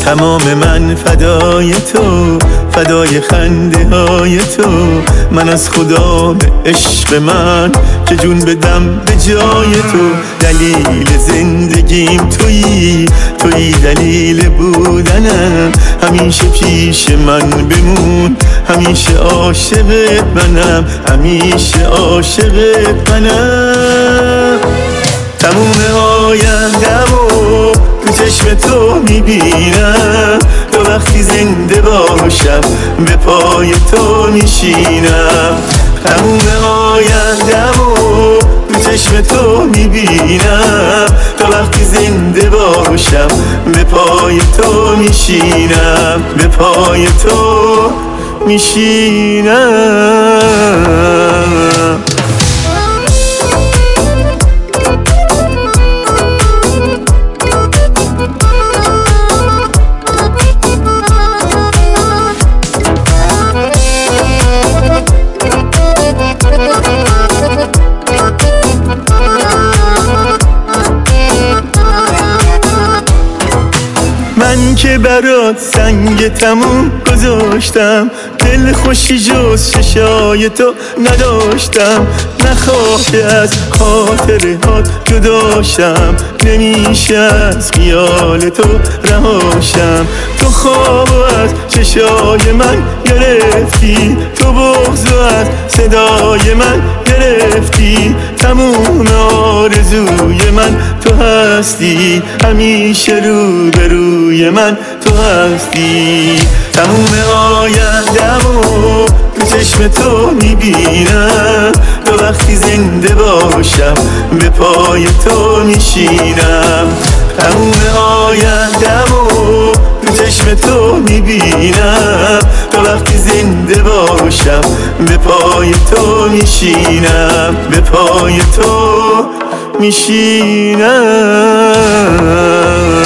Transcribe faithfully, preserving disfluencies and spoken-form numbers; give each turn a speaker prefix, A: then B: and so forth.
A: تمام من فدای تو، فدای خنده های تو. من از خدا به عشق من که جون بدم به جای تو. دلیل زندگیم تویی، تویی دلیل بودنم. همیشه پیش من بمون، همیشه عاشقت منم، همیشه عاشقت منم. تموم آینده‌مو تو چشم تو میبینم، تو وقتی زنده باشم به پای تو میشینم. تموم آینده‌مو تو چشم تو میبینم، تو وقتی زنده باشم به پای تو میشینم، به پای تو میشینم. من که برات سنگ تموم گذاشتم، دل خوشی جز چشای تو نداشتم. نخواه از خاطره هات جداشم، نمیشه از خیال تو رهاشم. تو خواب از چشای من گرفتی، تو بغض از صدای من گرفتی. تموم آرزوی من تو هستی، همیشه رو به روی من تو هستی. تموم آینده‌مو تو چشم تو میبینم، تو وقتی زنده باشم به پای تو میشینم. تموم آینده‌مو تو چشم تو میبینم، تو وقتی زنده باشم به پای تو میشینم، به پای تو میشینم.